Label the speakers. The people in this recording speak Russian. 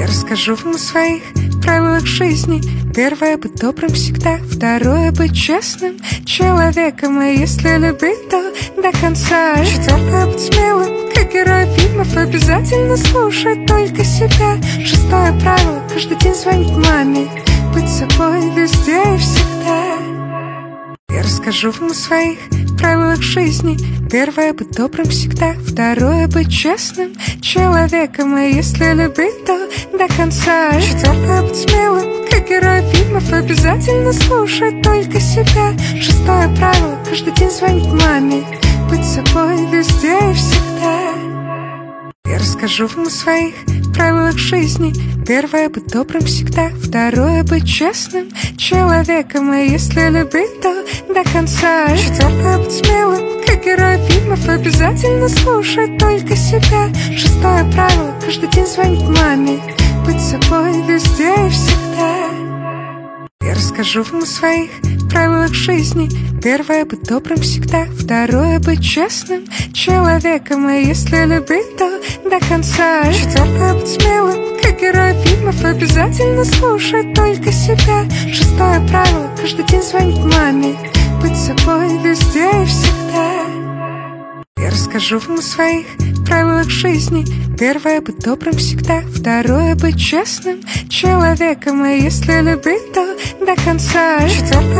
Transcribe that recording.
Speaker 1: Я расскажу вам о своих правилах жизни. Первое — быть добрым всегда. Второе — быть честным человеком. И если любить, то до конца. Четвертое — быть смелым, как герой фильмов. Обязательно слушать только себя. Шестое правило — каждый день звонить маме. Быть собой везде и всегда. Я расскажу вам о своих правилах жизни. Первое — быть добрым всегда. Второе — быть честным человеком. И если любить, то до конца. Четвертое — быть смелым, как герой фильмов. Обязательно слушать только себя. Шестое правило — каждый день звонить маме. Быть собой везде и всегда. Я расскажу вам о своих правилах жизни. Первое — быть добрым всегда. Второе — быть честным человеком. И если любить, то до конца. Четвертое — быть смелым, как герой фильмов. Обязательно слушать только себя. Шестое правило — каждый день звонить маме. Быть собой везде и всегда. Я расскажу вам о своих правилах жизни. Первое — быть добрым всегда. Второе — быть честным человеком. И если любить, то до конца. Четвертое — быть смелым, как герой фильмов. Обязательно слушать только себя. Шестое правило — каждый день звонить маме. Быть собой везде и всегда. Я расскажу вам о своих правилах жизни. Первое — быть добрым всегда. Второе — быть честным человеком. И если любить, то до конца. Четвертое